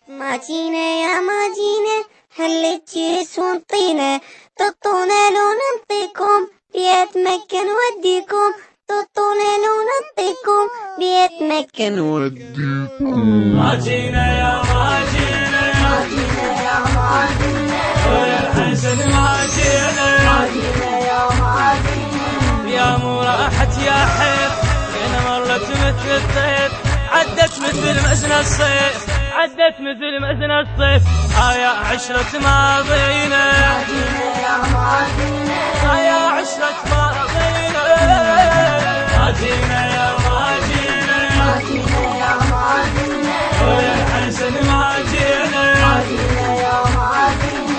ما جينا يا ما جينا هل تجيس ونطينا تطونا لو ننطيكم بيت مكة نوديكم تطونا لو ننطيكم بيت مكة نوديكم. ما جينا يا ما جينا ما جينا يا ما جينا ويا الحسن ما جينا ما جينا يا ما جينا يا مو راحت يا حيف انا مرت مثل الطيف عدت مثل مأذن الصيف عدت مثل مأذن الصيف يا عشرة ماضينا ما جينا يا ما جينا يا عشرة ماضينا ما جينا يا ما جينا ما جينا يا ما جينا ويا الحسن ما جينا ما جينا يا ما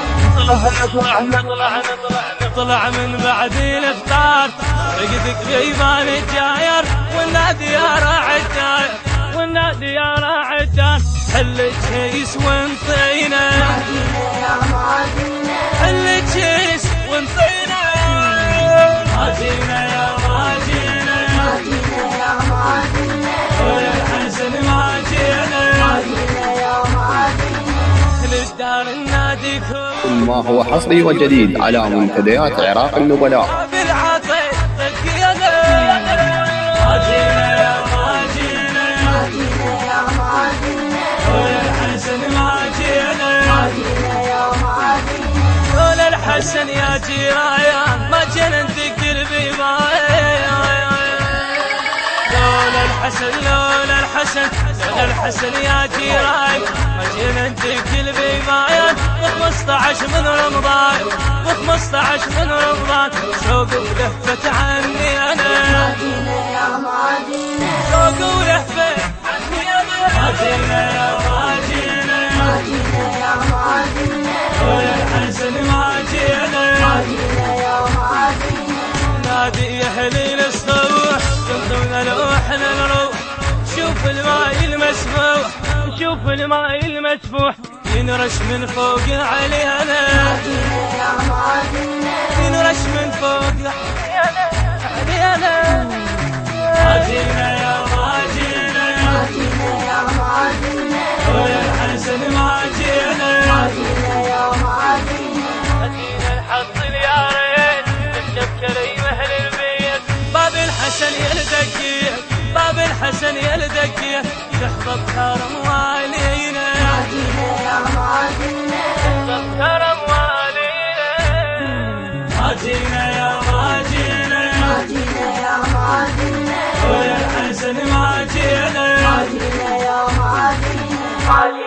جينا طلع من بعد الافطار رقدك غيبان الجاير والنادي يا راعي الداير والنادي يا راعي الدار حل تشيس وانطينا ما جينا يا ما جينا حل تشيس وانطينا ما جينا يا ما جينا ما جينا يا ما جينا ويا الحسن ما جينا ما جينا يا ما جينا للدار النادي كل ما هو حصري وجديد على منتديات عراق النبلاء. الحسن يا جيران ما جينا ندق البيبان لولا الحسن يا جيران ما جينا ندق البيبان ب15 من رمضان ب15 من رمضان شوق ولهفت عني انا ما جينا يا ما جينا شوق ولهفت عني انا ما جينا يا ما جينا ما جينا يا ما جينا ويا الحسن ما جينا ما جينا يا ما جينا نادي يا اهل الصبح تنطونا لوحنا نروح شوف الماء المسفوح شوف الماء المسفوح ينرش من فوق علينا ما جينا يا ما جينا ينرش من فوق علينا ما جينا يا ما جينا ما جينا يا ما جينا ويا الحسن ما جينا ما جينا يا ما جينا مدينة الحظ يا ريت الشبكة يمهل البيت باب الحسن يلدقيه باب الحسن يلدقيه تحفظ كرم والينا ما جينا يا ما جينا تحفظ كرم والينا ما جينا يا ما جينا ما جينا يا ما جينا ويا الحسن ما جينا ما جينا يا ما جينا